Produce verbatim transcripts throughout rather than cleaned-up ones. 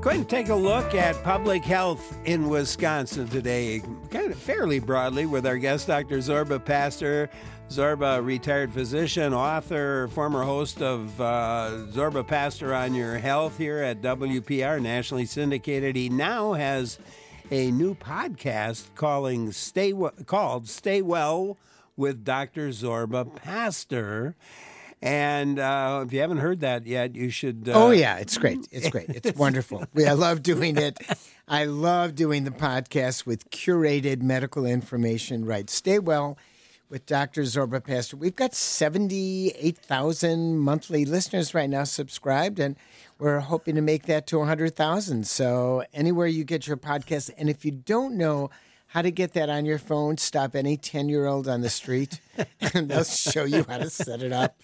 Going to take a look at public health in Wisconsin today, kind of fairly broadly, with our guest, Doctor Zorba Paster. Zorba, retired physician, author, former host of uh, Zorba Paster on Your Health here at W P R, nationally syndicated. He now has a new podcast calling Stay w- called Stay Well with Doctor Zorba Paster. And uh, if you haven't heard that yet, you should. Uh... Oh, yeah. It's great. It's great. It's wonderful. I love doing it. I love doing the podcast with curated medical information. Right. Stay Well with Doctor Zorba Paster. We've got seventy-eight thousand monthly listeners right now subscribed, and we're hoping to make that to one hundred thousand. So anywhere you get your podcast, and if you don't know how to get that on your phone, stop any ten-year-old on the street, and they'll show you how to set it up.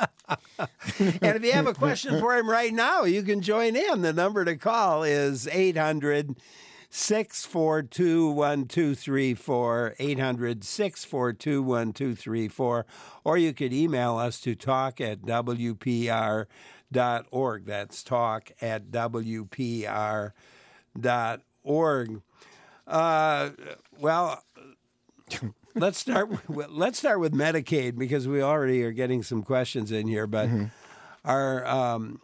And if you have a question for him right now, you can join in. The number to call is eight hundred, six four two, one two three four, eight hundred, six four two, one two three four, or you could email us to talk at W P R dot org. That's talk at W P R dot org. Uh, well, let's start. With, let's start with Medicaid, because we already are getting some questions in here. But mm-hmm. our um,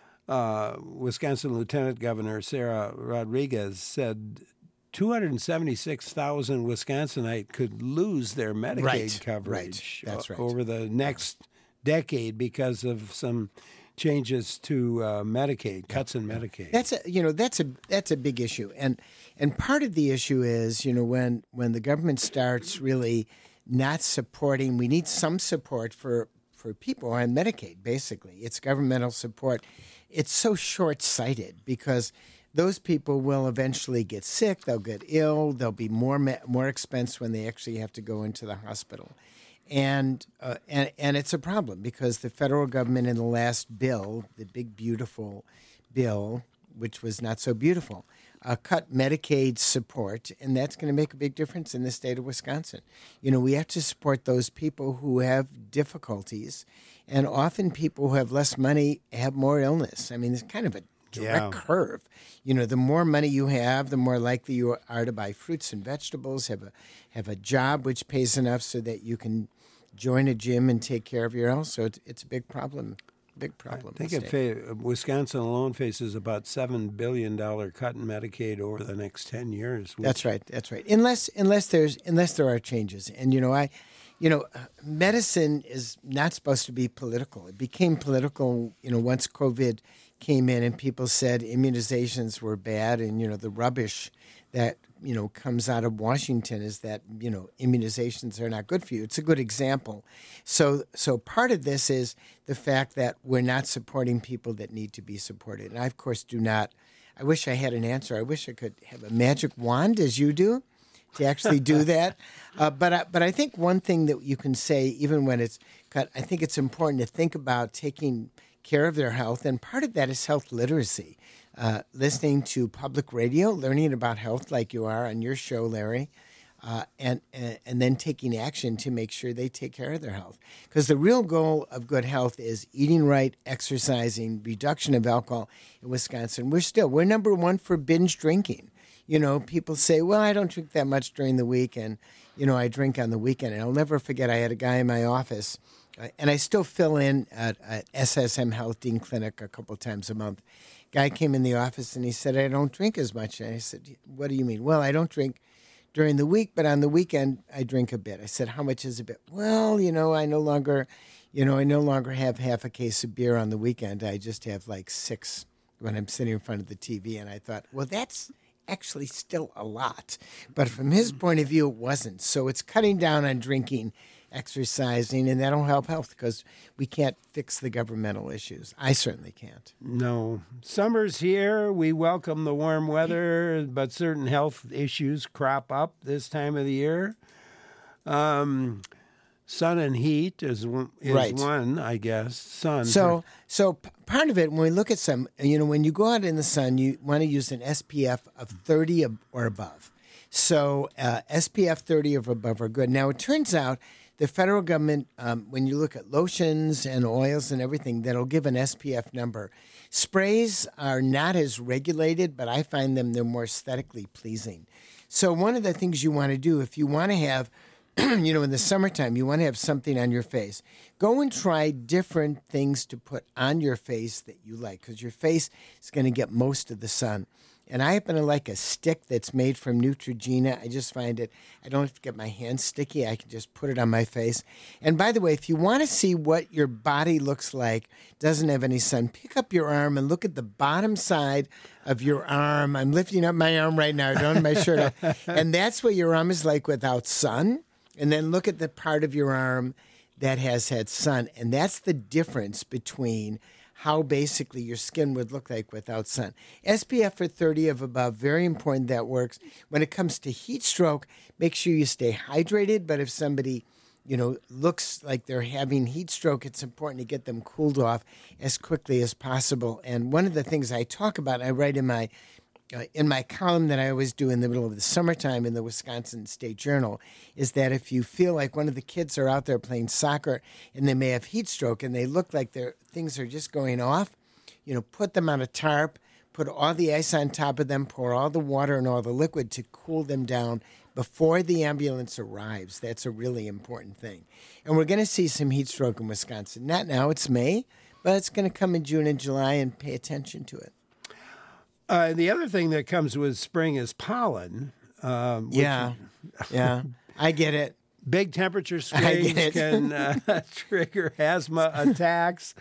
uh, Wisconsin Lieutenant Governor Sarah Rodriguez said two hundred seventy-six thousand Wisconsinite could lose their Medicaid right. coverage right. That's right. over the next decade because of some changes to uh, Medicaid, cuts in Medicaid. That's a you know that's a that's a big issue, and and part of the issue is you know when when the government starts really not supporting, we need some support for for people on Medicaid. Basically, it's governmental support. It's so short-sighted because those people will eventually get sick. They'll get ill. There'll be more more expense when they actually have to go into the hospital. And, uh, and and it's a problem because the federal government in the last bill, the big, beautiful bill, which was not so beautiful, uh, cut Medicaid support, and that's going to make a big difference in the state of Wisconsin. You know, we have to support those people who have difficulties, and often people who have less money have more illness. I mean, it's kind of a direct yeah. curve. You know, the more money you have, the more likely you are to buy fruits and vegetables, have a have a job which pays enough so that you can join a gym and take care of your health. So it's, it's a big problem, big problem. I think it fa- Wisconsin alone faces about seven billion dollars cut in Medicaid over the next ten years. Which... That's right. That's right. Unless unless there's unless there are changes. And, you know, I, you know, medicine is not supposed to be political. It became political, you know, once COVID came in and people said immunizations were bad, and, you know, the rubbish that, you know, comes out of Washington is that, you know, immunizations are not good for you. It's a good example. So so part of this is the fact that we're not supporting people that need to be supported. And I, of course, do not. I wish I had an answer. I wish I could have a magic wand, as you do, to actually do that. Uh, but, I, but I think one thing that you can say, even when it's cut, I think it's important to think about taking care of their health. And part of that is health literacy. Uh, listening to public radio, learning about health like you are on your show, Larry, uh, and, and and then taking action to make sure they take care of their health. Because the real goal of good health is eating right, exercising, reduction of alcohol. In Wisconsin, we're still, we're number one for binge drinking. You know, people say, well, I don't drink that much during the week, and, you know, I drink on the weekend. And I'll never forget, I had a guy in my office, uh, and I still fill in at, at S S M Health Dean Clinic a couple times a month. Guy came in the office and he said, I don't drink as much. And I said, what do you mean? Well, I don't drink during the week, but on the weekend I drink a bit. I said, how much is a bit? Well, you know, I no longer, you know, I no longer have half a case of beer on the weekend. I just have like six when I'm sitting in front of the T V. And I thought, well, that's actually still a lot. But from his point of view, it wasn't. So it's cutting down on drinking, exercising, and that'll help health because we can't fix the governmental issues. I certainly can't. No. Summer's here. We welcome the warm weather, but certain health issues crop up this time of the year. Um, sun and heat is, is right. one, I guess. Sun. So, so p- part of it, when we look at some, you know, when you go out in the sun, you want to use an S P F of thirty or above. So uh, S P F thirty or above are good. Now, it turns out the federal government, um, when you look at lotions and oils and everything, that'll give an S P F number. Sprays are not as regulated, but I find them they're more aesthetically pleasing. So one of the things you want to do if you want to have, you know, in the summertime, you want to have something on your face, go and try different things to put on your face that you like, because your face is going to get most of the sun. And I happen to like a stick that's made from Neutrogena. I just find it, I don't have to get my hands sticky. I can just put it on my face. And by the way, if you want to see what your body looks like, doesn't have any sun, pick up your arm and look at the bottom side of your arm. I'm lifting up my arm right now. I don't have my shirt off. And that's what your arm is like without sun. And then look at the part of your arm that has had sun. And that's the difference between how basically your skin would look like without sun. S P F for thirty of above, very important, that works. When it comes to heat stroke, make sure you stay hydrated. But if somebody, you know, looks like they're having heat stroke, it's important to get them cooled off as quickly as possible. And one of the things I talk about, I write in my Uh, in my column that I always do in the middle of the summertime in the Wisconsin State Journal, is that if you feel like one of the kids are out there playing soccer and they may have heat stroke and they look like their things are just going off, you know, put them on a tarp, put all the ice on top of them, pour all the water and all the liquid to cool them down before the ambulance arrives. That's a really important thing. And we're going to see some heat stroke in Wisconsin. Not now, it's May, but it's going to come in June and July, and pay attention to it. Uh, the other thing that comes with spring is pollen. Um, yeah, yeah, I get it. Big temperature swings can uh, trigger asthma attacks.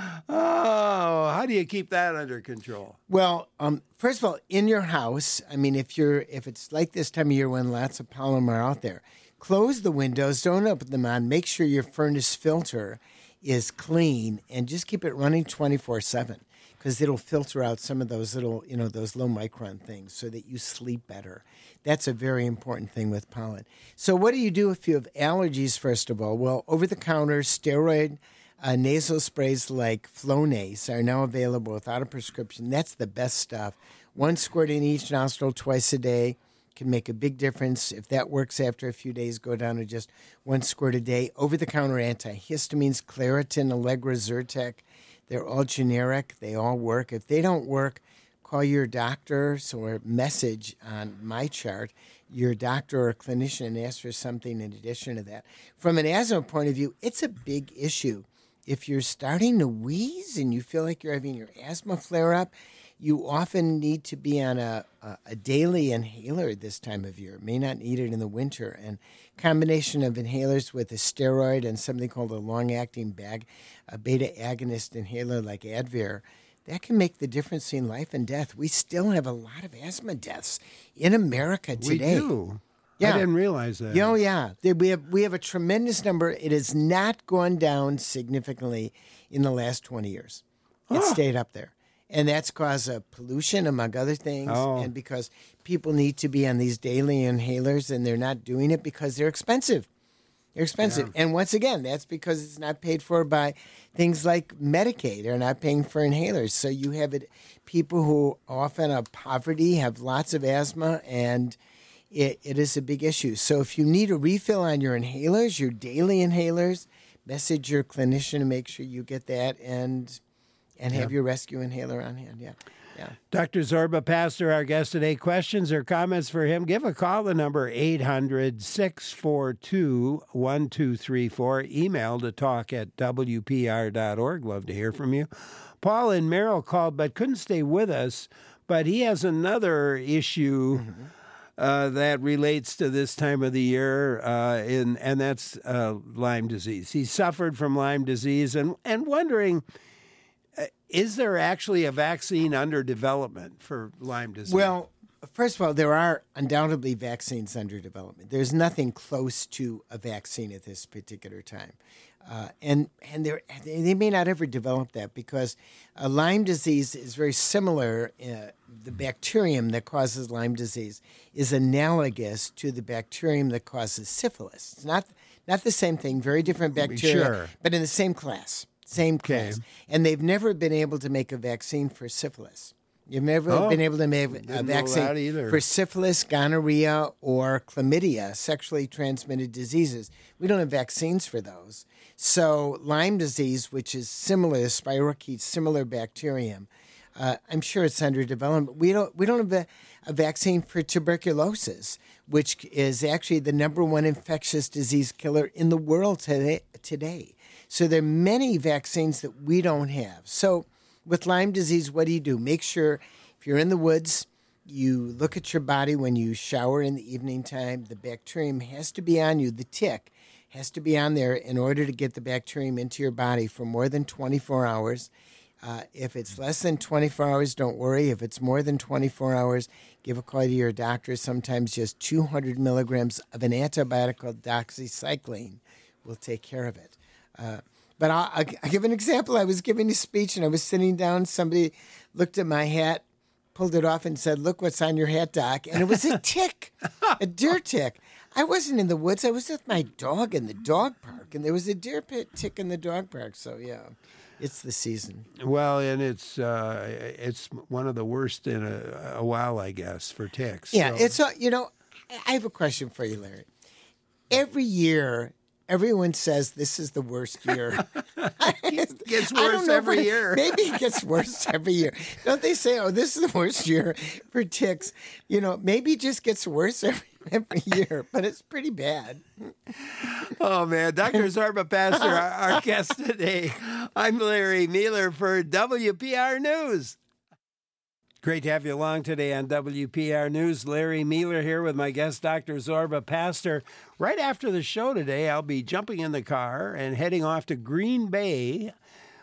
Oh, how do you keep that under control? Well, um, first of all, in your house, I mean, if you're if it's like this time of year when lots of pollen are out there, close the windows, don't open them on. Make sure your furnace filter is clean, and just keep it running twenty-four seven. Because it'll filter out some of those little, you know, those low micron things so that you sleep better. That's a very important thing with pollen. So what do you do if you have allergies, first of all? Well, over-the-counter steroid uh, nasal sprays like Flonase are now available without a prescription. That's the best stuff. One squirt in each nostril twice a day can make a big difference. If that works after a few days, go down to just one squirt a day. Over-the-counter antihistamines, Claritin, Allegra, Zyrtec. They're all generic. They all work. If they don't work, call your doctor or message on my chart, your doctor or clinician, and ask for something in addition to that. From an asthma point of view, it's a big issue. If you're starting to wheeze and you feel like you're having your asthma flare up, you often need to be on a, a, a daily inhaler this time of year. May not need it in the winter. And combination of inhalers with a steroid and something called a long-acting bag, a beta agonist inhaler like Advair, that can make the difference in life and death. We still have a lot of asthma deaths in America today. We do. Yeah. I didn't realize that. Oh, yeah. We have, we have a tremendous number. It has not gone down significantly in the last twenty years. It Oh. stayed up there. And that's because of pollution, among other things, Oh. and because people need to be on these daily inhalers, and they're not doing it because they're expensive. They're expensive. Yeah. And once again, that's because it's not paid for by things like Medicaid. They're not paying for inhalers. So you have it, people who often are poverty have lots of asthma, and it, it is a big issue. So if you need a refill on your inhalers, your daily inhalers, message your clinician to make sure you get that, and and have Yeah. your rescue inhaler on hand. Yeah. Yeah. Doctor Zorba Pastor, our guest today. Questions or comments for him? Give a call. The number eight hundred, six four two, one two three four. Email to talk at w p r dot org. Love to hear from you. Paul in Merrill called but couldn't stay with us, but he has another issue mm-hmm. uh, that relates to this time of the year, uh, in, and that's uh, Lyme disease. He suffered from Lyme disease and, and wondering, Uh, is there actually a vaccine under development for Lyme disease? Well, first of all, there are undoubtedly vaccines under development. There's nothing close to a vaccine at this particular time. Uh, and and they may not ever develop that because uh, Lyme disease is very similar. Uh, the bacterium that causes Lyme disease is analogous to the bacterium that causes syphilis. It's not, not the same thing, very different bacteria, Sure. but in the same class. Same class. Okay. And they've never been able to make a vaccine for syphilis. You've never Oh, been able to make a didn't know that vaccine either. for syphilis, gonorrhea, or chlamydia, sexually transmitted diseases. We don't have vaccines for those. So Lyme disease, which is similar, spirochete, similar bacterium, uh, I'm sure it's under development. We don't we don't have a, a vaccine for tuberculosis, which is actually the number one infectious disease killer in the world today. today. So there are many vaccines that we don't have. So with Lyme disease, what do you do? Make sure if you're in the woods, you look at your body when you shower in the evening time. The bacterium has to be on you. The tick has to be on there in order to get the bacterium into your body for more than twenty-four hours. Uh, if it's less than twenty-four hours, don't worry. If it's more than twenty-four hours, give a call to your doctor. Sometimes just two hundred milligrams of an antibiotic called doxycycline will take care of it. Uh, But I'll, I'll, I'll give an example. I was giving a speech, and I was sitting down. Somebody looked at my hat, pulled it off, and said, "Look what's on your hat, Doc." And it was a tick, a deer tick. I wasn't in the woods. I was with my dog in the dog park, and there was a deer pit tick in the dog park. So, yeah, it's the season. Well, and it's uh, it's one of the worst in a, a while, I guess, for ticks. Yeah, so. it's, uh, you know, I have a question for you, Larry. Every year, everyone says this is the worst year. It gets I don't worse know every if it- year. Maybe it gets worse every year. Don't they say, oh, this is the worst year for ticks? You know, maybe it just gets worse every, every year, but it's pretty bad. Oh, man. Doctor Zorba Pastor, our, our guest today. I'm Larry Mueller for W P R News. Great to have you along today on W P R News. Larry Mueller here with my guest, Doctor Zorba Pastor. Right after the show today, I'll be jumping in the car and heading off to Green Bay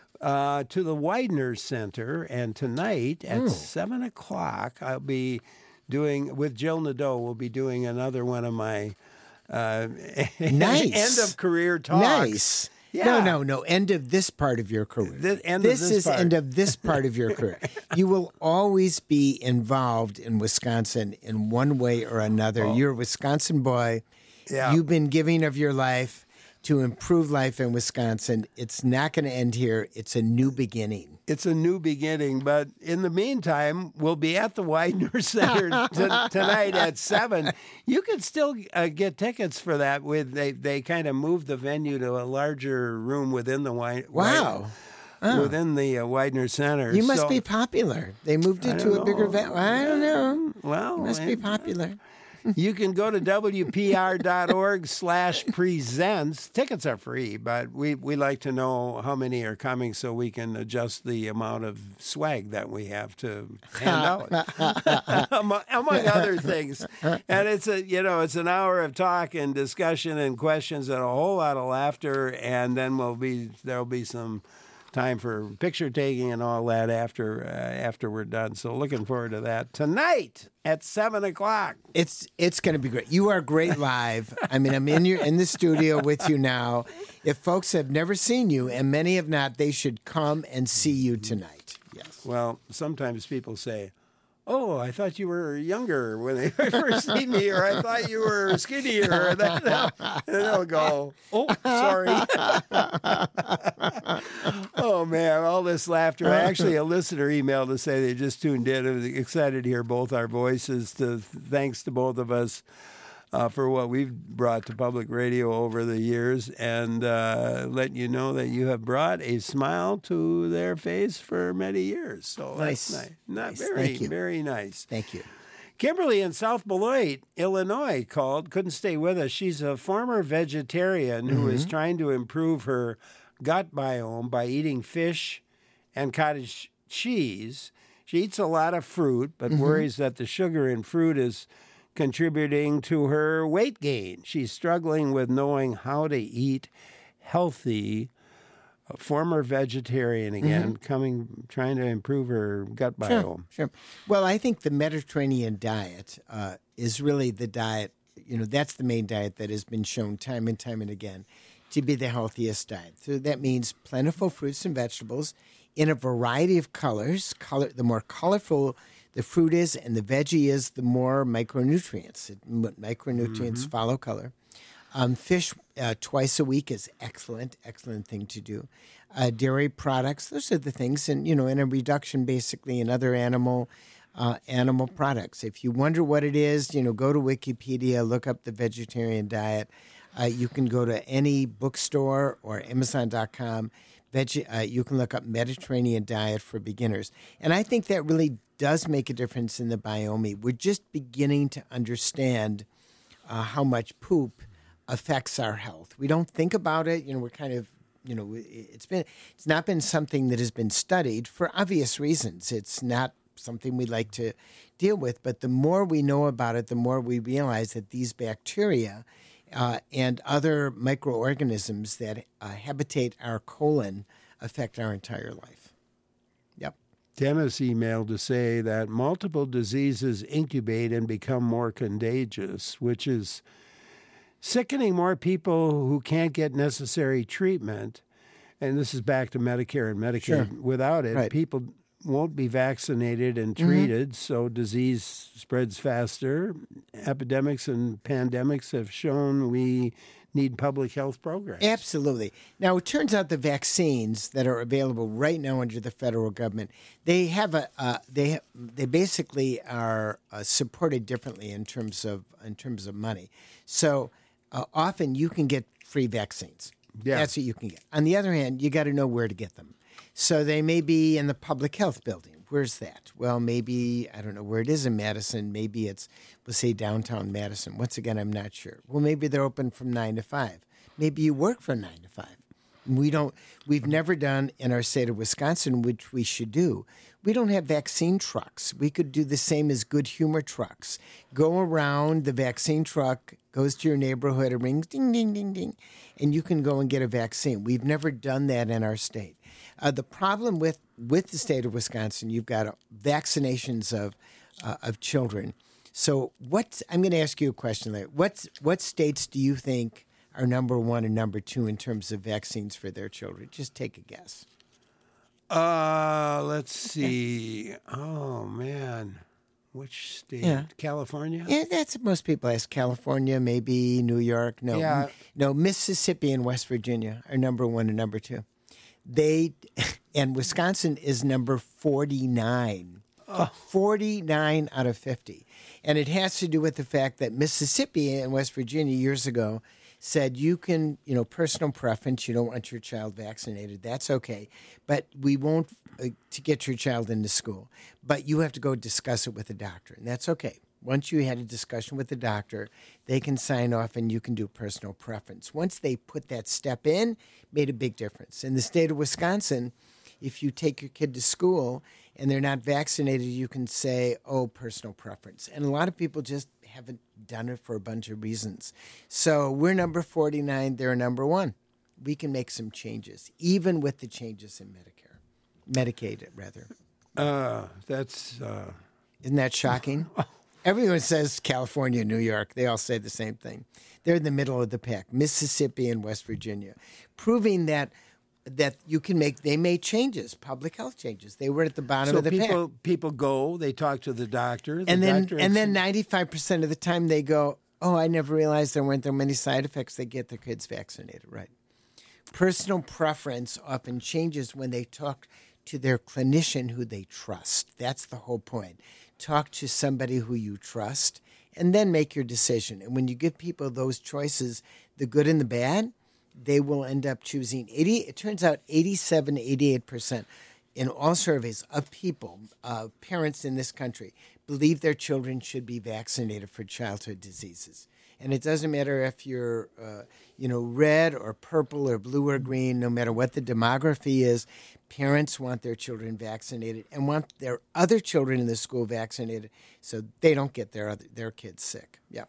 uh, to the Widener Center. And tonight at Mm. seven o'clock, I'll be doing, with Jill Nadeau, we'll be doing another one of my uh, Nice. end of career talks. Nice. Yeah. No, no, no. End of this part of your career. The end of this this is part. end of this part of your career. You will always be involved in Wisconsin in one way or another. Oh. You're a Wisconsin boy. Yeah. You've been giving of your life to improve life in Wisconsin. It's not going to end here. It's a new beginning. It's a new beginning, but in the meantime, we'll be at the Widener Center t- tonight at seven. You can still uh, get tickets for that. With they they kind of moved the venue to a larger room within the Wi- Wow. Wi- within the uh, Widener Center. You must So- be popular. They moved I it don't to a bigger know. venue. I don't know. Well, You must be popular. You can go to W P R dot org slash presents. Tickets are free, but we, we like to know how many are coming so we can adjust the amount of swag that we have to hand out, among, among other things. And it's a you know it's an hour of talk and discussion and questions and a whole lot of laughter, and then we'll be there'll be some time for picture taking and all that after uh, after we're done. So looking forward to that tonight at seven o'clock. It's it's going to be great. You are great live. I mean, I'm in your in the studio with you now. If folks have never seen you, and many have not, they should come and see you tonight. Yes. Well, sometimes people say, "Oh, I thought you were younger when they first see me," or "I thought you were skinnier," and then they'll, and they'll go, "Oh, sorry." Oh man, all this laughter. Actually, a listener emailed to say they just tuned in. I was excited to hear both our voices. To thanks to both of us uh, for what we've brought to public radio over the years, and uh, let you know that you have brought a smile to their face for many years. So Nice. that's nice. Not Nice. very, Thank you. very nice. Thank you. Kimberly in South Beloit, Illinois, called. Couldn't stay with us. She's a former vegetarian who is trying to improve her gut biome by eating fish and cottage cheese. She eats a lot of fruit, but worries that the sugar in fruit is contributing to her weight gain. She's struggling with knowing how to eat healthy. A former vegetarian again, coming trying to improve her gut Sure, biome. sure. Well, I think the Mediterranean diet uh, is really the diet, you know, that's the main diet that has been shown time and time and again to be the healthiest diet. So that means plentiful fruits and vegetables in a variety of colors. Color, the more colorful the fruit is and the veggie is, the more micronutrients. It, micronutrients follow color. Um, fish uh, twice a week is excellent, excellent thing to do. Uh, dairy products, those are the things, and you know, and a reduction basically in other animal uh, animal products. If you wonder what it is, you know, go to Wikipedia, look up the vegetarian diet. Uh, you can go to any bookstore or Amazon dot com. Veg- uh, you can look up Mediterranean diet for beginners, and I think that really does make a difference in the biome. We're just beginning to understand uh, how much poop affects our health. We don't think about it. You know, we're kind of, you know, it's been, it's not been something that has been studied for obvious reasons. It's not something we like to deal with. But the more we know about it, the more we realize that these bacteria uh, and other microorganisms that uh, habitate our colon affect our entire life. Yep. Dennis emailed to say that multiple diseases incubate and become more contagious, which is sickening more people who can't get necessary treatment. And this is back to Medicare and Medicaid. Sure. Without it, Right. people won't be vaccinated and treated, mm-hmm. so disease spreads faster. Epidemics and pandemics have shown we need public health programs. Absolutely. Now, it turns out the vaccines that are available right now under the federal government, they have a uh, they ha- they basically are uh, supported differently in terms of in terms of money. So uh, often you can get free vaccines. Yeah. That's what you can get. On the other hand, you got to know where to get them. So they may be in the public health building. Where's that? Well, maybe, I don't know where it is in Madison. Maybe it's, we'll say downtown Madison. Once again, I'm not sure. Well, maybe they're open from nine to five. Maybe you work from nine to five. We don't, we've never done in our state of Wisconsin, which we should do. We don't have vaccine trucks. We could do the same as Good Humor trucks. Go around, the vaccine truck goes to your neighborhood, it rings, ding, ding, ding, ding, and you can go and get a vaccine. We've never done that in our state. Uh, the problem with, with the state of Wisconsin, you've got uh, vaccinations of uh, of children. So what, I'm going to ask you a question later. What, what states do you think are number one and number two in terms of vaccines for their children? Just take a guess. Uh, let's see. Oh, man. Which state? Yeah. California? Yeah, that's what most people ask. California, maybe New York. No, Yeah. no, Mississippi and West Virginia are number one and number two. They, and Wisconsin is number forty-nine. Oh. forty-nine out of fifty. And it has to do with the fact that Mississippi and West Virginia years ago said you can, you know, personal preference, you don't want your child vaccinated, that's okay. But we won't, uh, to get your child into school. But you have to go discuss it with the doctor, and that's okay. Once you had a discussion with the doctor, they can sign off and you can do personal preference. Once they put that step in, made a big difference. In the state of Wisconsin, if you take your kid to school and they're not vaccinated, you can say, oh, personal preference. And a lot of people just haven't done it for a bunch of reasons. So we're number forty-nine, they're number one. We can make some changes, even with the changes in Medicare. Medicaid, rather. Uh, that's... Uh... Isn't that shocking? Everyone says California, New York. They all say the same thing. They're in the middle of the pack, Mississippi and West Virginia, proving that that you can make, they made changes, public health changes. They were at the bottom so of the people, pack. people go, they talk to the doctor. The And then, doctor and then ninety-five percent of the time they go, oh, I never realized there weren't that many side effects. They get their kids vaccinated, right? Personal preference often changes when they talk to their clinician who they trust. That's the whole point. Talk to somebody who you trust and then make your decision. And when you give people those choices, the good and the bad, they will end up choosing eighty. It turns out eighty-seven, eighty-eight percent in all surveys of people, uh, parents in this country, believe their children should be vaccinated for childhood diseases. And it doesn't matter if you're, uh, you know, red or purple or blue or green, no matter what the demography is, parents want their children vaccinated and want their other children in the school vaccinated so they don't get their other, their kids sick. Yeah.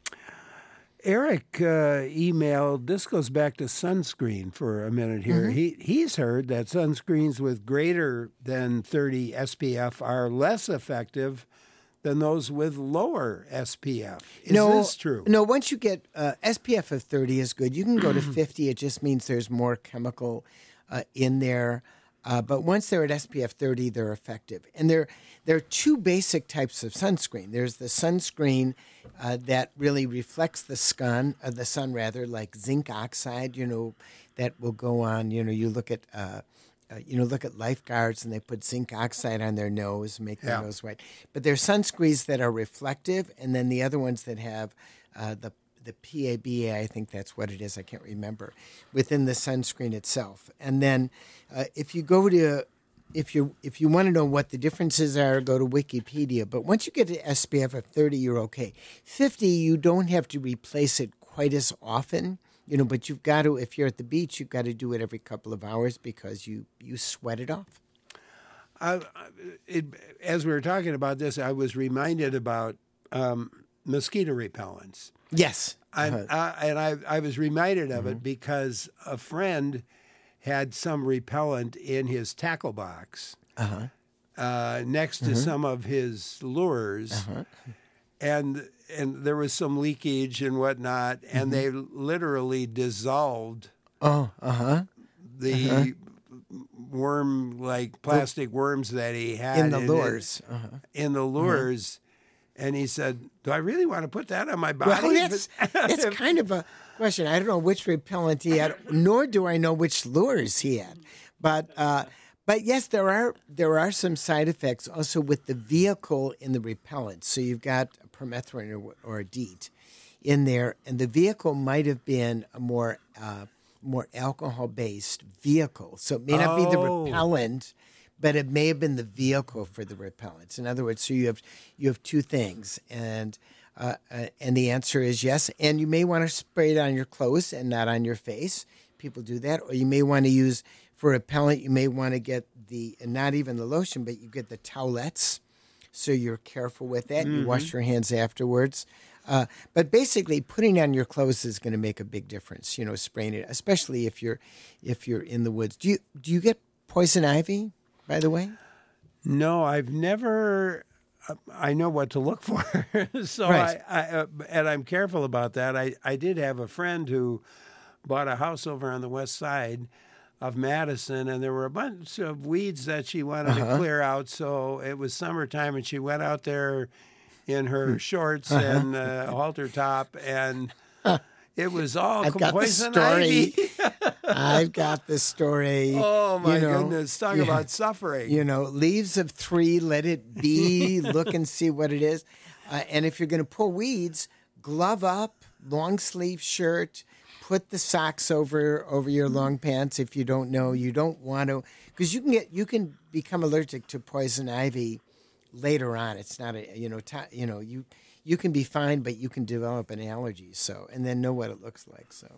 Eric uh, emailed, this goes back to sunscreen for a minute here. Mm-hmm. He He's heard that sunscreens with greater than thirty S P F are less effective than those with lower S P F. Is no, this true? No, once you get uh, S P F of thirty is good. You can go to fifty. It just means there's more chemical uh, in there. Uh, but once they're at S P F thirty, they're effective. And there, there are two basic types of sunscreen. There's the sunscreen uh, that really reflects the sun, uh, the sun rather, like zinc oxide, you know, that will go on. You know, you look at, uh, uh, you know, look at lifeguards and they put zinc oxide on their nose, make their Yeah. nose white. But there's sunscreens that are reflective, and then the other ones that have uh, the the P A B A, I think that's what it is, I can't remember, within the sunscreen itself. And then uh, if you go to, if you if you want to know what the differences are, go to Wikipedia. But once you get to S P F of thirty, you're okay. fifty, you don't have to replace it quite as often, you know, but you've got to, if you're at the beach, you've got to do it every couple of hours because you, you sweat it off. I, it, as we were talking about this, I was reminded about um, mosquito repellents. Yes. And, Uh-huh. uh, and I, I was reminded of it because a friend had some repellent in his tackle box Uh-huh. uh, next to some of his lures. Uh-huh. And and there was some leakage and whatnot, and they literally dissolved Oh, uh-huh. the worm-like plastic worms that he had In the it- lures. Uh-huh. in the lures. And he said, "Do I really want to put that on my body?" Well, that's, that's kind of a question. I don't know which repellent he had, nor do I know which lures he had. But uh, but yes, there are there are some side effects also with the vehicle in the repellent. So you've got a permethrin or, or a DEET in there, and the vehicle might have been a more uh, more alcohol based vehicle. So it may not be the Oh. repellent, but it may have been the vehicle for the repellents. In other words, so you have you have two things, and uh, uh, and the answer is yes. And you may want to spray it on your clothes and not on your face. People do that, or you may want to use for repellent. You may want to get the and not even the lotion, but you get the towelettes. So you're careful with that. Mm-hmm. You wash your hands afterwards. Uh, but basically, putting on your clothes is going to make a big difference. You know, spraying it, especially if you're if you're in the woods. Do you do you get poison ivy? By the way, No, I've never. uh, I know what to look for, so Right. I, I uh, and I'm careful about that. I, I did have a friend who bought a house over on the west side of Madison, and there were a bunch of weeds that she wanted Uh-huh. to clear out. So it was summertime, and she went out there in Hmm. her shorts Uh-huh. and uh, halter top, and it was all I've got the poison story. ivy. I've got the story. Oh my you know, goodness! Talk yeah. about suffering. You know, leaves of three, let it be. Look and see what it is. Uh, and if you're going to pull weeds, glove up, long sleeve shirt. Put the socks over over your long pants if you don't know. You don't want to, because you can get you can become allergic to poison ivy later on. It's not a you know ti you know you you can be fine, but you can develop an allergy. So and then know what it looks like. So.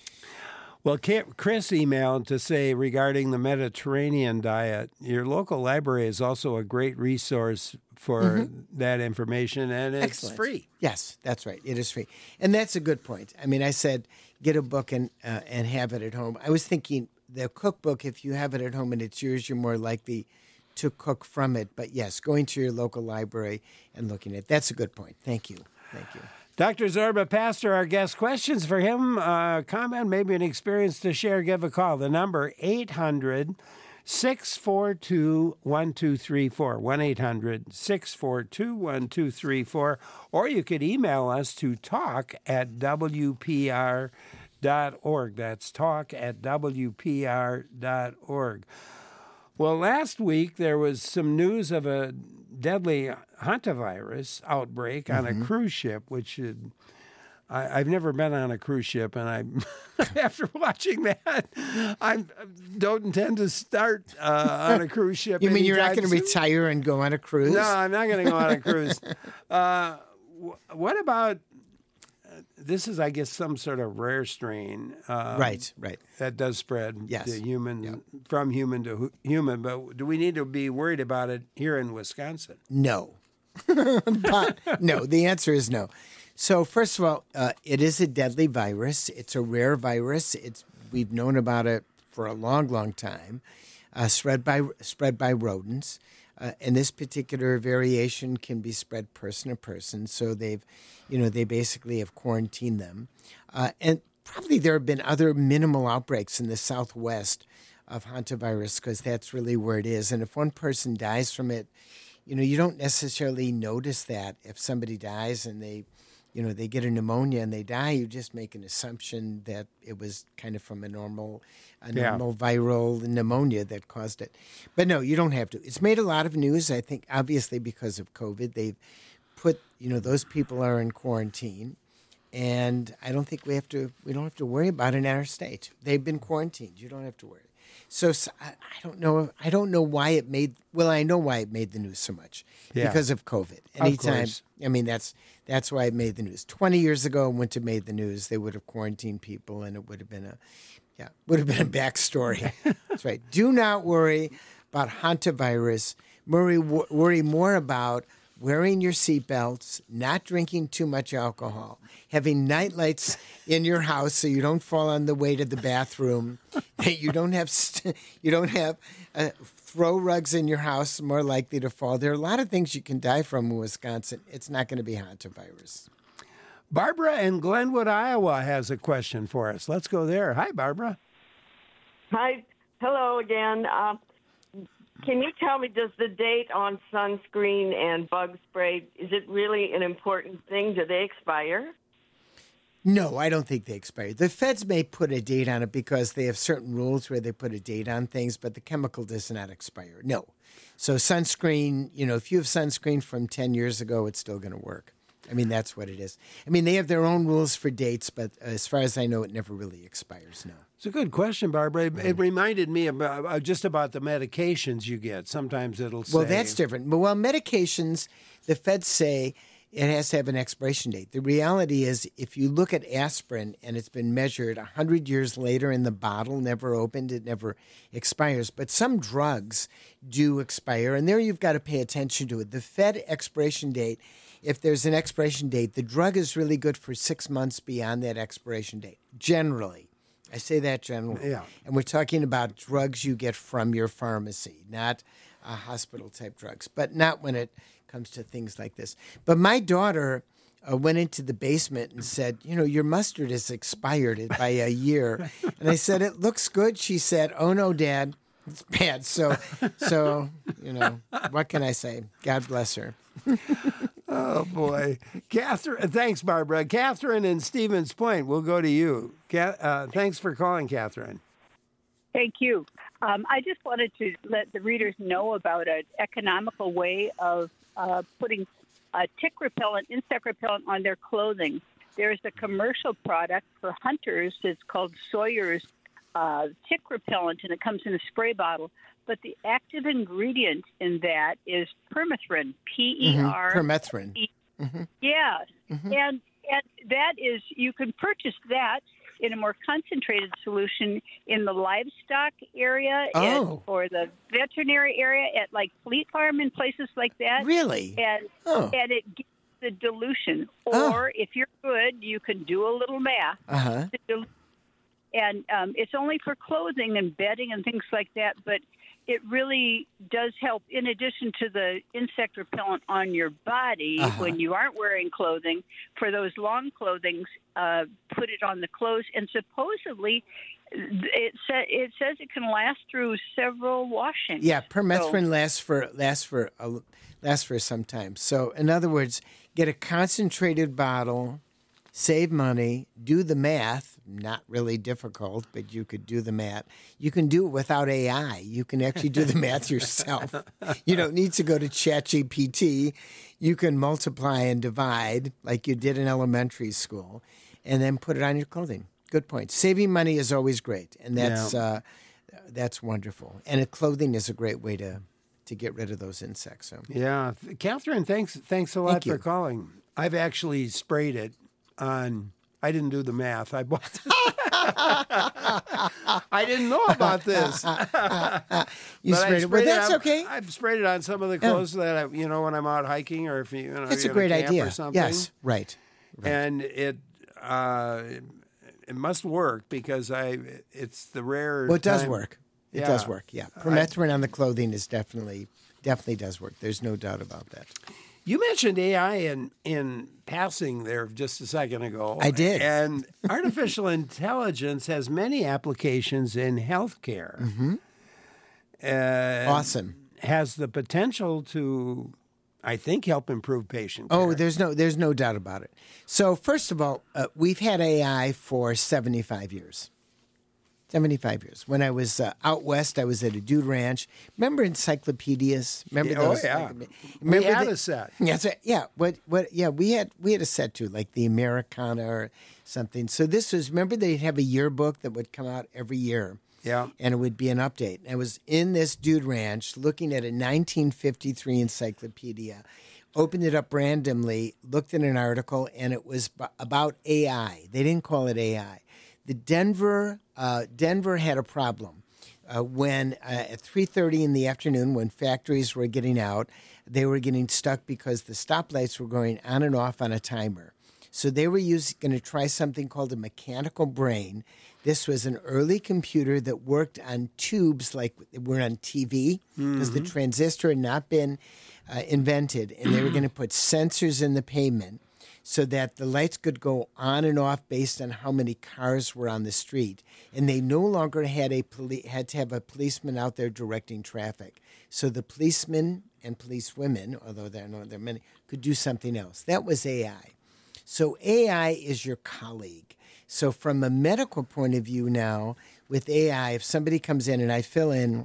Well, Ca- Chris emailed to say regarding the Mediterranean diet, your local library is also a great resource for that information, and it's Excellent. free. Yes, that's right. It is free, and that's a good point. I mean, I said get a book and uh, and have it at home. I was thinking the cookbook. If you have it at home and it's yours, you're more likely to cook from it. But yes, going to your local library and looking at that's a good point. Thank you. Thank you. Doctor Zorba Pastor, our guest, questions for him, uh, comment, maybe an experience to share, give a call. The number, eight hundred, six four two, one two three four, one eight hundred, six four two, one two three four, or you could email us to talk at W P R dot org. That's talk at W P R dot org. Well, last week there was some news of a deadly hantavirus outbreak on a cruise ship, which should, I, I've never been on a cruise ship, and I, after watching that, I don't intend to start uh, on a cruise ship. You mean you're not anytime going to soon. retire and go on a cruise? No, I'm not going to go on a cruise. Uh, wh- what about? Uh, this is, I guess, some sort of rare strain. Um, Right, right. That does spread Yes. to human, from human to hu- human. But do we need to be worried about it here in Wisconsin? No. But no, the answer is no. So first of all, uh, it is a deadly virus. It's a rare virus. It's we've known about it for a long, long time. Uh, spread by spread by rodents. Uh, and this particular variation can be spread person to person. So they've, you know, they basically have quarantined them. Uh, and probably there have been other minimal outbreaks in the Southwest of hantavirus because that's really where it is. And if one person dies from it, you know, you don't necessarily notice that. If somebody dies and they, you know, they get a pneumonia and they die, you just make an assumption that it was kind of from a normal, a Yeah. normal viral pneumonia that caused it. But no, you don't have to. It's made a lot of news, I think, obviously because of COVID. They've put, you know, those people are in quarantine. And I don't think we have to, we don't have to worry about it in our state. They've been quarantined. You don't have to worry. So, so I, I don't know. I don't know why it made. Well, I know why it made the news so much Yeah. because of COVID. Of Anytime, course. I mean, that's that's why it made the news. Twenty years ago, when it made the news, they would have quarantined people, and it would have been a, yeah, would have been a backstory. That's right. Do not worry about hantavirus. Worry, worry more about wearing your seatbelts, not drinking too much alcohol, having night lights in your house so you don't fall on the way to the bathroom, that you don't have st- you don't have uh, throw rugs in your house more likely to fall. There are a lot of things you can die from in Wisconsin. It's not going to be hantavirus. Barbara in Glenwood, Iowa has a question for us. Let's go there. Hi, Barbara. Hi. Hello again. Uh, can you tell me, does the date on sunscreen and bug spray, is it really an important thing? Do they expire? No, I don't think they expire. The feds may put a date on it because they have certain rules where they put a date on things, but the chemical does not expire. No. So sunscreen, you know, if you have sunscreen from ten years ago, it's still going to work. I mean, that's what it is. I mean, they have their own rules for dates, but as far as I know, it never really expires, no. It's a good question, Barbara. It, it reminded me about, uh, just about the medications you get. Sometimes it'll say... Well, that's different. But well, medications, the feds say it has to have an expiration date. The reality is, if you look at aspirin and it's been measured one hundred years later in the bottle, never opened, it never expires. But some drugs do expire, and there you've got to pay attention to it. The Fed expiration date, if there's an expiration date, the drug is really good for six months beyond that expiration date, generally. I say that generally. Yeah. And we're talking about drugs you get from your pharmacy, not uh, hospital-type drugs, but not when it comes to things like this. But my daughter uh, went into the basement and said, you know, your mustard is expired by a year. And I said, it looks good. She said, oh, no, Dad, it's bad. So, so you know, what can I say? God bless her. Oh, boy. Catherine, thanks, Barbara. Catherine in Stevens Point, we'll go to you. Uh, thanks for calling, Catherine. Thank you. Um, I just wanted to let the readers know about an economical way of uh, putting a tick repellent, insect repellent on their clothing. There's a commercial product for hunters. It's called Sawyer's uh, tick repellent, and it comes in a spray bottle. But the active ingredient in that is permethrin, P E R. Mm-hmm. Permethrin. Mm-hmm. Yeah. Mm-hmm. And, and that is, you can purchase that in a more concentrated solution in the livestock area Oh. and, or the veterinary area at like Fleet Farm and places like that. Really? And, Oh. and it gives the dilution. Oh. Or if you're good, you can do a little math. Uh-huh. And um, it's only for clothing and bedding and things like that, but it really does help in addition to the insect repellent on your body Uh-huh. when you aren't wearing clothing. For those long clothings, uh, put it on the clothes, and supposedly it, sa- it says it can last through several washings. Yeah, permethrin So- lasts for lasts for a, lasts for some time. So, in other words, get a concentrated bottle, save money, do the math. Not really difficult, but you could do the math. You can do it without A I. You can actually do the math yourself. You don't need to go to ChatGPT. You can multiply and divide like you did in elementary school, and then put it on your clothing. Good point. Saving money is always great, and that's Yeah. uh, that's wonderful. And a clothing is a great way to to get rid of those insects. So. Yeah. Catherine, thanks, thanks a lot Thank for you. calling. I've actually sprayed it on... I didn't do the math. I bought. I didn't know about this. You But I sprayed it. Well, that's on, okay. I've sprayed it on some of the clothes that I, you know, when I'm out hiking or if you, you know, It's a you're great at camp idea. or something. Yes, right. right. And it, uh, it, it must work because I. It's the rare. Well, it does time- work. It Yeah. does work. Yeah, permethrin on the clothing is definitely definitely does work. There's no doubt about that. You mentioned A I in, in passing there just a second ago. I did. And artificial intelligence has many applications in healthcare. Mm-hmm. Uh, Awesome. Has the potential to, I think, help improve patient care. Oh, there's no there's no doubt about it. So first of all, uh, we've had A I for seventy-five years. seventy-five years. When I was uh, out west, I was at a dude ranch. Remember encyclopedias? Remember Yeah, oh, those? yeah. Like, We had the- a set. Yeah, so, yeah. What? What? Yeah, we had we had a set too, like the Americana or something. So this was. Remember they'd have a yearbook that would come out every year. Yeah. And it would be an update. I was in this dude ranch looking at a nineteen fifty-three encyclopedia, opened it up randomly, looked at an article, and it was b- about A I. They didn't call it A I. The Denver uh, Denver had a problem uh, when uh, at three thirty in the afternoon, when factories were getting out, they were getting stuck because the stoplights were going on and off on a timer. So they were going to try something called a mechanical brain. This was an early computer that worked on tubes like we're on T V because the transistor had not been uh, invented, and they were going to put sensors in the pavement so that the lights could go on and off based on how many cars were on the street. And they no longer had a poli- had to have a policeman out there directing traffic. So the policemen and policewomen, although there are no there are many, could do something else. That was A I. So A I is your colleague. So from a medical point of view now, with A I, if somebody comes in and I fill in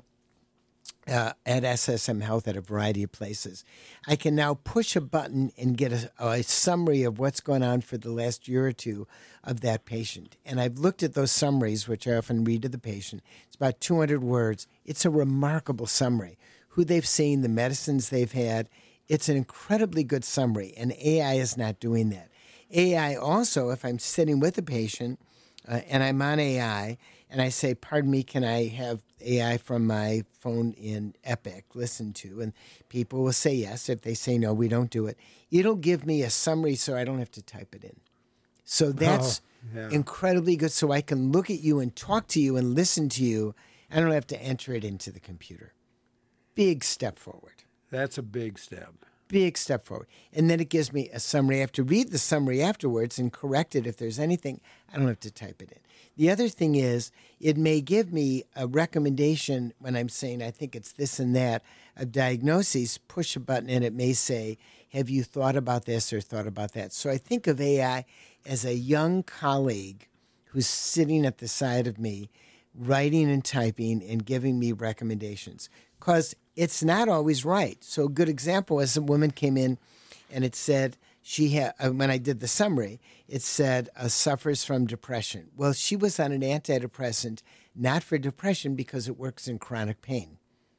uh, at S S M Health at a variety of places, I can now push a button and get a, a summary of what's going on for the last year or two of that patient. And I've looked at those summaries, which I often read to the patient. It's about two hundred words. It's a remarkable summary. Who they've seen, the medicines they've had. It's an incredibly good summary, and A I is not doing that. A I also, if I'm sitting with a patient uh, and I'm on A I and I say, pardon me, can I have A I from my phone in Epic listened to? And people will say yes. If they say no, we don't do it. It'll give me a summary so I don't have to type it in. So that's Oh, yeah. incredibly good. So I can look at you and talk to you and listen to you. I don't have to enter it into the computer. Big step forward. That's a big step. Big step forward. And then it gives me a summary. I have to read the summary afterwards and correct it if there's anything. I don't have to type it in. The other thing is it may give me a recommendation when I'm saying I think it's this and that of diagnoses, push a button and it may say, have you thought about this or thought about that? So I think of A I as a young colleague who's sitting at the side of me, writing and typing and giving me recommendations. Because it's not always right. So a good example is a woman came in and it said she had, uh, when I did the summary, it said uh, suffers from depression. Well, she was on an antidepressant, not for depression because it works in chronic pain.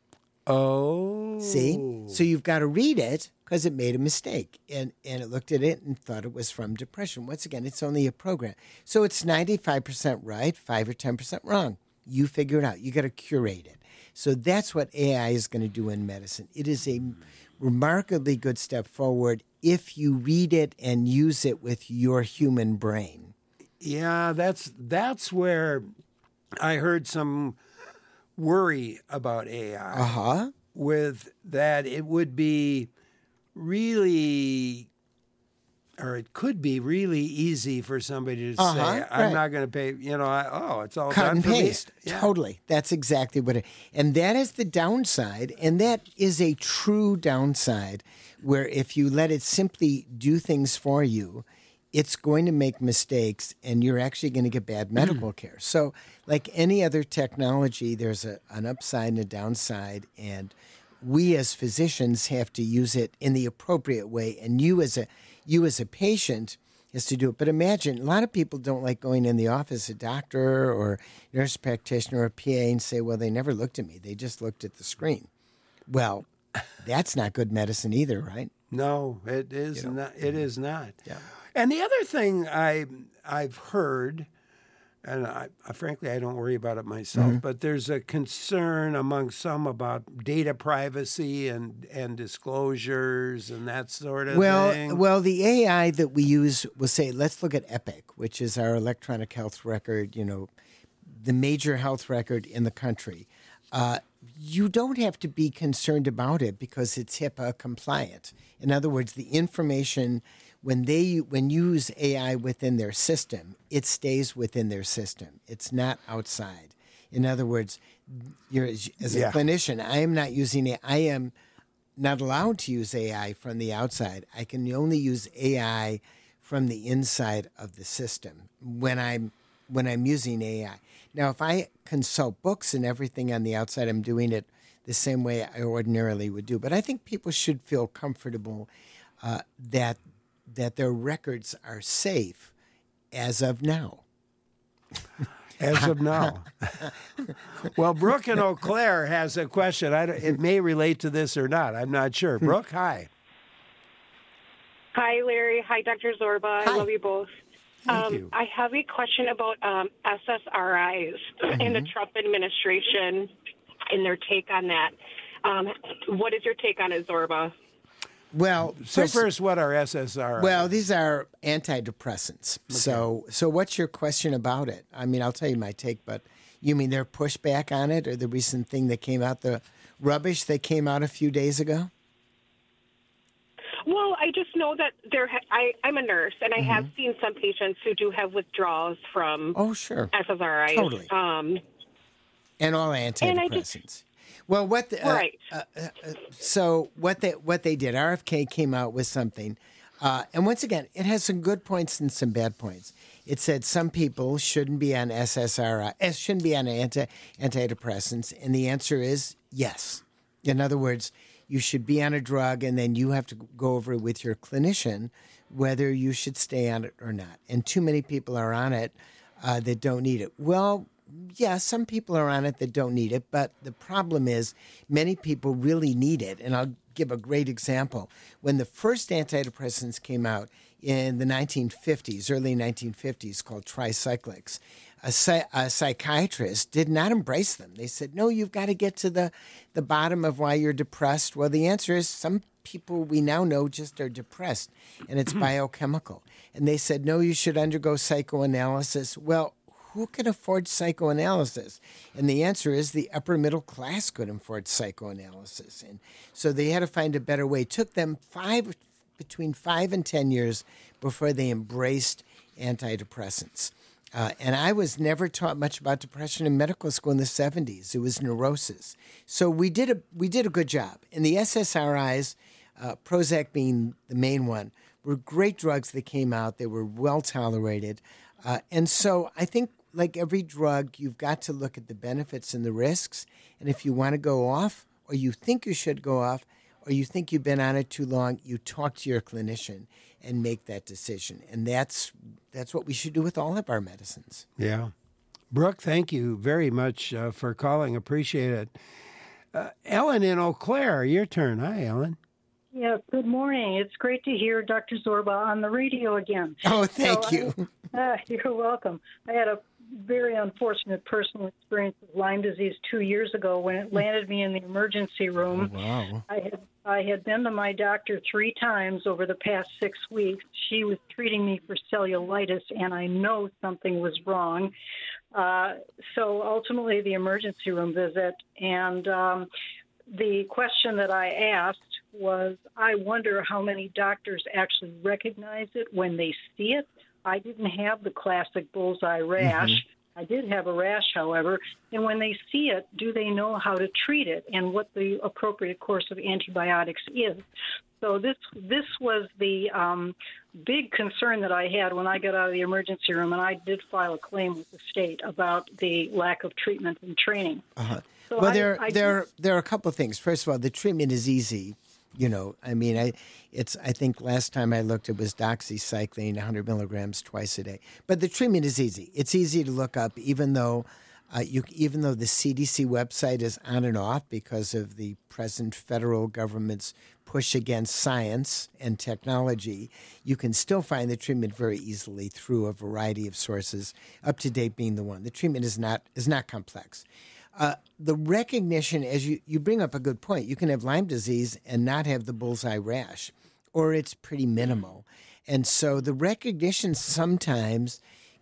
Oh. See? So you've got to read it because it made a mistake. And, and it looked at it and thought it was from depression. Once again, it's only a program. So it's ninety-five percent right, five or ten percent wrong. You figure it out. You got to curate it. So that's what A I is going to do in medicine. It is a remarkably good step forward if you read it and use it with your human brain. Yeah, that's that's where I heard some worry about A I. Uh-huh. With that it would be really, or it could be really easy for somebody to Uh-huh, say, I'm right. not going to pay, you know, I, oh, it's all Cut done and for me. paste. Yeah. Totally. That's exactly what it and that is the downside, and that is a true downside where if you let it simply do things for you, it's going to make mistakes and you're actually going to get bad medical care. So like any other technology, there's a, an upside and a downside, and we as physicians have to use it in the appropriate way, and you as a you as a patient has to do it. But imagine, a lot of people don't like going in the office, a doctor or nurse practitioner or P A, and say, well, they never looked at me. They just looked at the screen. Well, that's not good medicine either, right? No, it is You know. not. It is not. Yeah. And the other thing I I've heard, and I, I frankly I don't worry about it myself, Mm-hmm. but there's a concern among some about data privacy and and disclosures and that sort of Well, thing. well, the A I that we use will say, let's look at Epic, which is our electronic health record, you know, the major health record in the country. Uh, you don't have to be concerned about it because it's HIPAA compliant. In other words, the information, when they when you use A I within their system, it stays within their system. It's not outside. In other words, you're, as a Yeah. clinician, I am not using it. I am not allowed to use A I from the outside. I can only use A I from the inside of the system when I'm when I'm using A I. Now, if I consult books and everything on the outside, I'm doing it the same way I ordinarily would do. But I think people should feel comfortable uh, that that their records are safe as of now. As of now. Well, Brooke in Eau Claire has a question. I don't, it may relate to this or not. I'm not sure. Brooke, hi. Hi, Larry. Hi, Doctor Zorba. Hi. I love you both. Thank um, you. I have a question about um, S S R Is and the Trump administration and their take on that. Um, what is your take on it, Zorba? Well, So first, first, what are S S R Is? well, these are antidepressants. So, so what's your question about it? I mean, I'll tell you my take, but you mean their pushback on it, or the recent thing that came out, the rubbish that came out a few days ago? Well, I just know that there. Ha- I, I'm a nurse, and I have Mm-hmm. seen some patients who do have withdrawals from Oh, sure. S S R Is. Totally. Um, And all And I antidepressants. just- well, what the, uh, Right. uh, uh, uh, so what they what they did, R F K came out with something, uh, and once again, it has some good points and some bad points. It said some people shouldn't be on S S R I, shouldn't be on anti antidepressants, and the answer is yes. In other words, you should be on a drug, and then you have to go over it with your clinician whether you should stay on it or not. And too many people are on it uh, that don't need it. Well, yeah, some people are on it that don't need it, but the problem is many people really need it. And I'll give a great example. When the first antidepressants came out in the nineteen fifties, early nineteen fifties, called tricyclics, a, psy- a psychiatrist did not embrace them. They said, no, you've got to get to the, the bottom of why you're depressed. Well, the answer is some people we now know just are depressed, and it's biochemical. And they said, no, you should undergo psychoanalysis. Well, who can afford psychoanalysis? And the answer is the upper middle class could afford psychoanalysis. And so they had to find a better way. It took them five, between five and ten years before they embraced antidepressants. Uh, and I was never taught much about depression in medical school in the seventies. It was neurosis. So we did a we did a good job. And the S S R Is, uh, Prozac being the main one, were great drugs that came out. They were well tolerated. Uh, and so I think, like every drug, you've got to look at the benefits and the risks. And if you want to go off, or you think you should go off, or you think you've been on it too long, you talk to your clinician and make that decision. And that's that's what we should do with all of our medicines. Yeah. Brooke, thank you very much uh, for calling. Appreciate it. Uh, Ellen in Eau Claire, your turn. Hi, Ellen. Yeah, good morning. It's great to hear Doctor Zorba on the radio again. Oh, thank So you. I, uh, you're welcome. I had a very unfortunate personal experience with Lyme disease two years ago when it landed me in the emergency room. Oh, wow. I had I had been to my doctor three times over the past six weeks. She was treating me for cellulitis, and I know something was wrong. Uh, so ultimately, the emergency room visit, and um, the question that I asked was, I wonder how many doctors actually recognize it when they see it. I didn't have the classic bullseye rash. Mm-hmm. I did have a rash, however, and when they see it, do they know how to treat it and what the appropriate course of antibiotics is? So this this was the um, big concern that I had when I got out of the emergency room, and I did file a claim with the state about the lack of treatment and training. Uh-huh. So well, I, there, I there, just, there are a couple of things. First of all, the treatment is easy. You know, I mean, I, it's. I think last time I looked, it was doxycycline, one hundred milligrams twice a day. But the treatment is easy. It's easy to look up, even though, uh, you, even though the C D C website is on and off because of the present federal government's push against science and technology. You can still find the treatment very easily through a variety of sources. Up to date being the one. The treatment is not is not complex. Uh, the recognition, as you, you bring up a good point, you can have Lyme disease and not have the bullseye rash, or it's pretty minimal. And so the recognition sometimes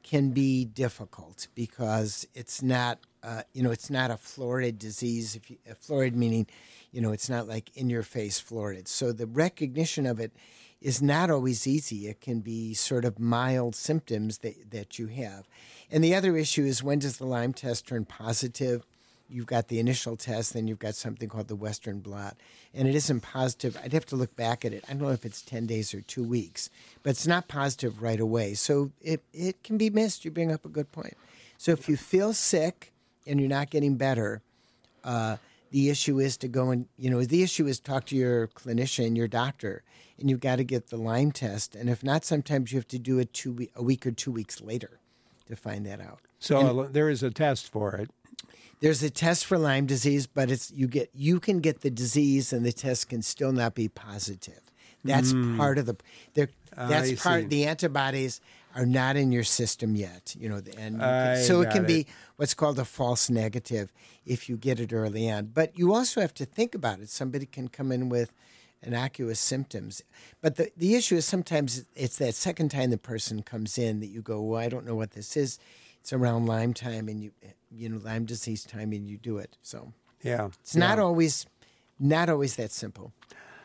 can be difficult because it's not, uh, you know, it's not a florid disease. If you, a florid meaning, you know, it's not like in your face florid. So the recognition of it is not always easy. It can be sort of mild symptoms that, that you have. And the other issue is, when does the Lyme test turn positive? You've got the initial test, then you've got something called the Western blot. And it isn't positive. I'd have to look back at it. I don't know if it's ten days or two weeks, but it's not positive right away. So it, it can be missed. You bring up a good point. So if you feel sick and you're not getting better, uh, the issue is to go and, you know, the issue is talk to your clinician, your doctor, and you've got to get the Lyme test. And if not, sometimes you have to do it two, a week or two weeks later to find that out. So And there is a test for it. there's a test for Lyme disease, but it's you get you can get the disease and the test can still not be positive. That's part of the. they're- That's I part. see. The antibodies are not in your system yet, you know, and you I can, so it got can it. be what's called a false negative if you get it early on. But you also have to think about it. Somebody can come in with innocuous symptoms, but the the issue is sometimes it's that second time the person comes in that you go, well, I don't know what this is. It's around Lyme time, and you you know Lyme disease time, and you do it. So Yeah. it's not always not always that simple.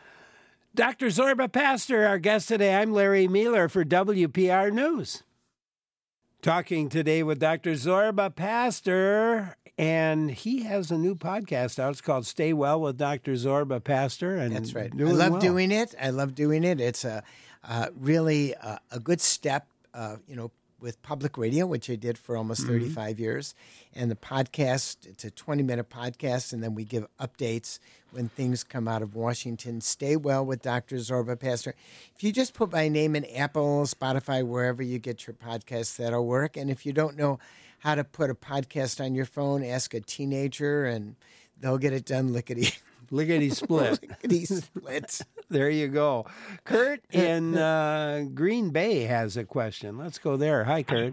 Doctor Zorba Pastor, our guest today. I'm Larry Mueller for W P R News. Talking today with Doctor Zorba Pastor, and he has a new podcast out. It's called Stay Well with Doctor Zorba Pastor. And That's right. I doing love well. doing it. I love doing it. It's a uh, really a, a good step, uh, you know, with public radio, which I did for almost Mm-hmm. thirty-five years. And the podcast, it's a twenty-minute podcast, and then we give updates when things come out of Washington. Stay Well with Doctor Zorba Pastor. If you just put my name in Apple, Spotify, wherever you get your podcasts, that'll work. And if you don't know how to put a podcast on your phone, ask a teenager, and they'll get it done lickety. Lickety split. lickety split. There you go. Kurt in uh, Green Bay has a question. Let's go there. Hi, Kurt.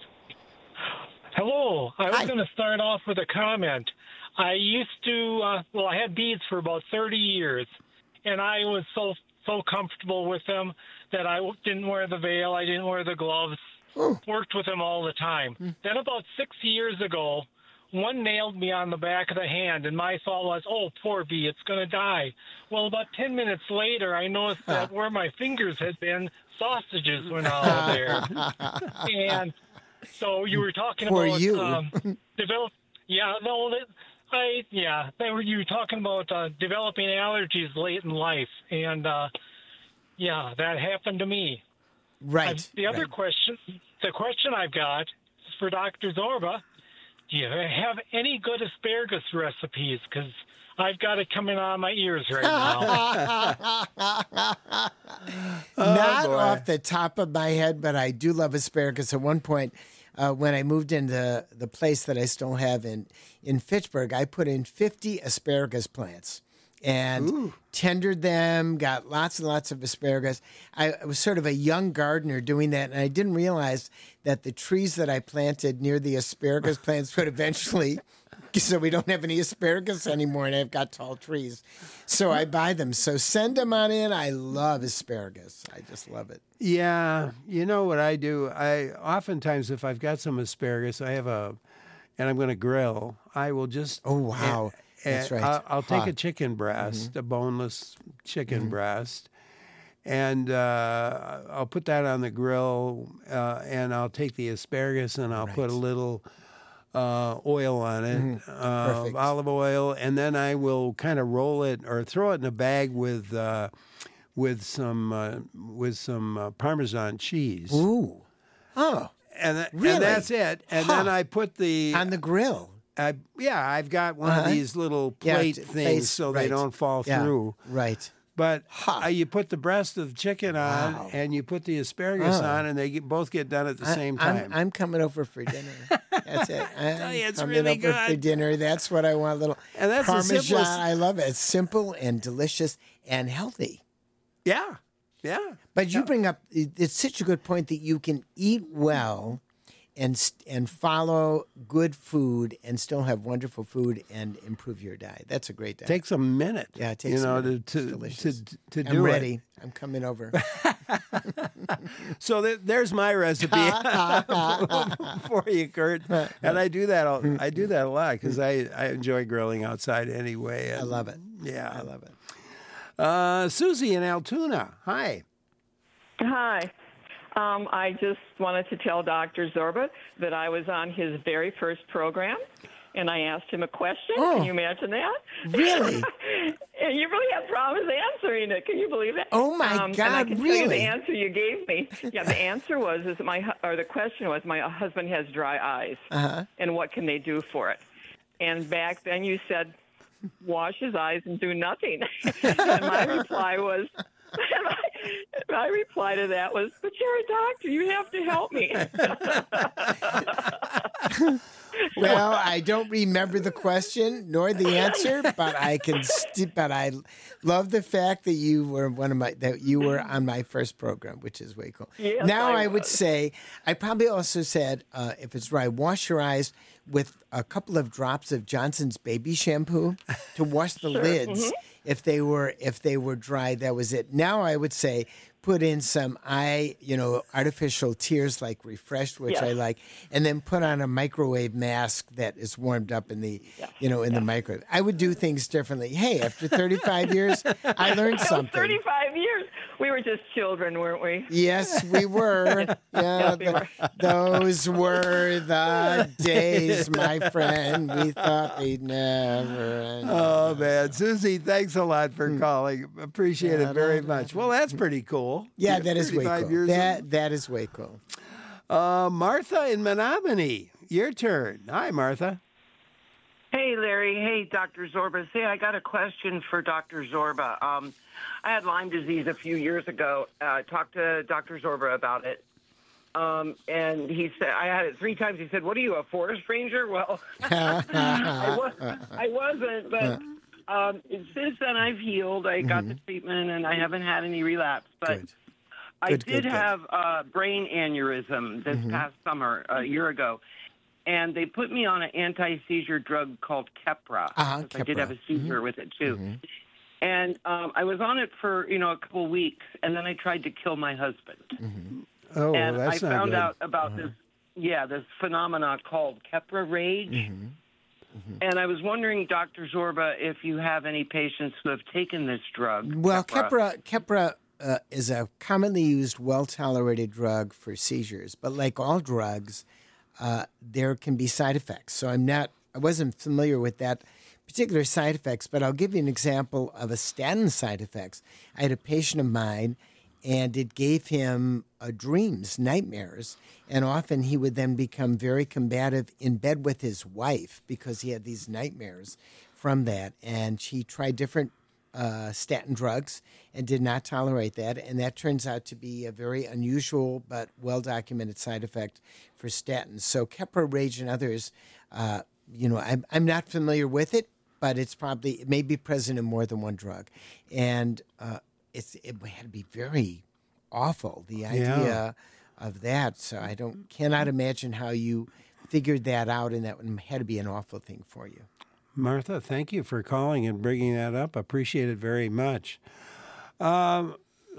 Hello. I was Hi. going to start off with a comment. I used to, uh, well, I had beads for about thirty years, and I was so so comfortable with them that I didn't wear the veil, I didn't wear the gloves, worked with them all the time. Then about six years ago, one nailed me on the back of the hand, and my thought was, oh, poor bee, it's going to die. Well, about ten minutes later, I noticed that where my fingers had been, sausages were now there. And so you were talking Poor about you. Um, develop. Yeah, no, that, I yeah, they were you were talking about uh, developing allergies late in life, and uh, yeah, that happened to me. Right. Uh, the other right. question, the question I've got is for Doctor Zorba. Do you have any good asparagus recipes? Because I've got it coming out of my ears right now. Not boy. off the top of my head, but I do love asparagus. At one point, uh, when I moved into the place that I still have in, in Fitchburg, I put in fifty asparagus plants and tendered them, got lots and lots of asparagus. I, I was sort of a young gardener doing that, and I didn't realize that the trees that I planted near the asparagus plants would eventually, so we don't have any asparagus anymore, and I've got tall trees. So I buy them. So send them on in. I love asparagus. I just love it. Yeah, you know what I do? I oftentimes, if I've got some asparagus, I have a, and I'm going to grill. I will just Oh, wow. and That's right. I'll, I'll take Huh. a chicken breast, Mm-hmm. a boneless chicken breast, and uh, I'll put that on the grill, uh, and I'll take the asparagus and I'll put a Right. little uh, oil on it, uh, Perfect. olive oil, and then I will kind of roll it or throw it in a bag with uh, with some uh, with some uh, Parmesan cheese, Ooh. Oh, and, th- really? and that's it. And then Huh. I put the on the grill. I, yeah, I've got one Uh-huh. of these little Yeah, plate t- things place- so they right. don't fall Yeah, through. Right. But Huh. uh, you put the breast of chicken on, Wow. and you put the asparagus Oh. on, and they get, both get done at the I- same I'm, time. I'm coming over for dinner. That's it. I'm tell you, it's coming really over for good. dinner. That's what I want. A little And that's the Parmesan. simplest- I love it. It's simple and delicious and healthy. yeah, yeah. But you bring up, it's such a good point that you can eat well and st- and follow good food and still have wonderful food and improve your diet. That's a great diet. Takes a minute. Yeah, it takes you know, a minute. to It's to delicious. to, to I'm do ready. it. I'm coming over. So th- there's my recipe for you, Kurt. And I do that. All, I do that a lot because I, I enjoy grilling outside anyway. I and- love it. Yeah, I love it. Uh, Susie in Altoona. Hi. Hi. Um, I just wanted to tell Doctor Zorba that I was on his very first program, and I asked him a question. Oh. Can you imagine that? Really? And you really had problems answering it. Can you believe that? Oh, my um, God, And I can tell you really? the answer you gave me. Yeah, the answer was is my hu- or the question was my husband has dry eyes, Uh-huh. and what can they do for it? And back then you said, wash his eyes and do nothing. And my reply was. My, my reply to that was, but you're a doctor. You have to help me. Well, I don't remember the question nor the answer, but I can. St- but I love the fact that you were one of my that you were on my first program, which is way cool. Yes, now I I, would was. say I probably also said uh, if it's right, wash your eyes with a couple of drops of Johnson's baby shampoo to wash the lids. If they were if they were dry, that was it. Now I would say put in some eye, you know, artificial tears like Refreshed, which Yes. I like, and then put on a microwave mask that is warmed up in the, you know, in the microwave. I would do things differently. Hey, after thirty-five years, I learned That was something. thirty-five years. We were just children, weren't we? Yes, we were. Yeah, Yes, we the- were. those were the days, my friend. We thought they'd never end. Oh, man. Susie, thanks a lot for calling. Appreciate Yeah, it very no, much. Well, that's pretty cool. Yeah, that is way thirty-five cool. years of- That that is way cool. Uh, Martha in Menominee, your turn. Hi, Martha. Hey, Larry. Hey, Doctor Zorba. Say, I got a question for Doctor Zorba. Um, I had Lyme disease a few years ago. I uh, talked to Doctor Zorba about it. Um, and he said, I had it three times. He said, what are you, a forest ranger? Well, I, was, I wasn't, but um, since then I've healed. I got the treatment, and I haven't had any relapse. But Good. I Good, did good, good. have a brain aneurysm this past summer, a year ago. And they put me on an anti-seizure drug called Keppra. Uh-huh, because I did Keppra. have a seizure with it, too. And um, I was on it for, you know, a couple weeks, and then I tried to kill my husband. Oh, and I that's not found good. out about this, yeah, this phenomena called Keppra rage. And I was wondering, Doctor Zorba, if you have any patients who have taken this drug. Well, Keppra, Keppra uh, is a commonly used, well-tolerated drug for seizures. But like all drugs, uh, there can be side effects. So I'm not, I wasn't familiar with that particular side effects, but I'll give you an example of a statin side effects. I had a patient of mine, and it gave him uh, dreams, nightmares, and often he would then become very combative in bed with his wife because he had these nightmares from that. And she tried different uh, statin drugs and did not tolerate that, and that turns out to be a very unusual but well-documented side effect for statins. So Keppra rage and others, uh, you know, I'm, I'm not familiar with it, but it's probably, it may be present in more than one drug. And uh, it's it had to be very awful, the idea Yeah. of that. So I don't cannot imagine how you figured that out, and that had to be an awful thing for you. Martha, thank you for calling and bringing that up. Appreciate it very much. Um,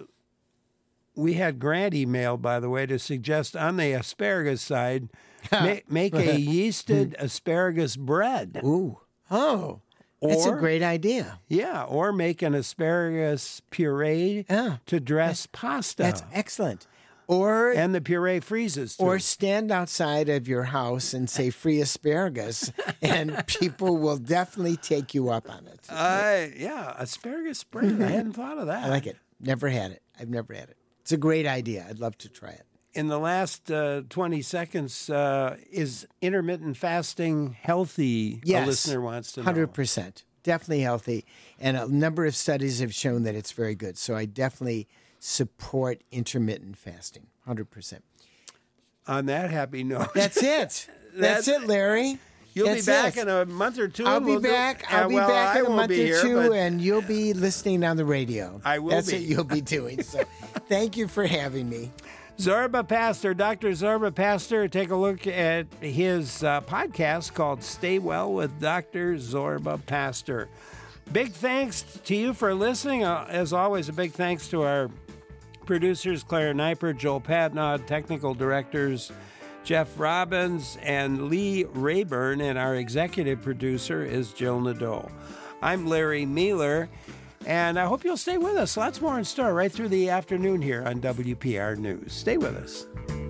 we had Grant email, by the way, to suggest on the asparagus side, ma- make a yeasted asparagus bread. Ooh. Oh, that's a Or- great idea. Yeah, or make an asparagus puree Yeah. to dress pasta. That's excellent. Or and the puree freezes, too. or stand outside of your house and say free asparagus, and people will definitely take you up on it. Uh, yeah, asparagus bread. I hadn't thought of that. I like it. Never had it. I've never had it. It's a great idea. I'd love to try it. In the last uh, twenty seconds, uh, is intermittent fasting healthy? Yes. A listener wants to know. one hundred percent. Definitely healthy. And a number of studies have shown that it's very good. So I definitely support intermittent fasting. one hundred percent. On that happy note. That's it. That's, That's- it, Larry. You'll That's be back it. in a month or two. I'll and be we'll do- back. Uh, I'll be well, back I in a won't month be or here, two, but and you'll be listening on the radio. I will That's be. what you'll be doing. So, thank you for having me. Zorba Pastor, Doctor Zorba Pastor, take a look at his uh, podcast called Stay Well with Doctor Zorba Pastor. Big thanks to you for listening. Uh, as always, a big thanks to our producers, Claire Neiper, Joel Patnaud, technical directors, Jeff Robbins, and Lee Rayburn, and our executive producer is Jill Nadeau. I'm Larry Mueller, and I hope you'll stay with us. Lots more in store right through the afternoon here on W P R News. Stay with us.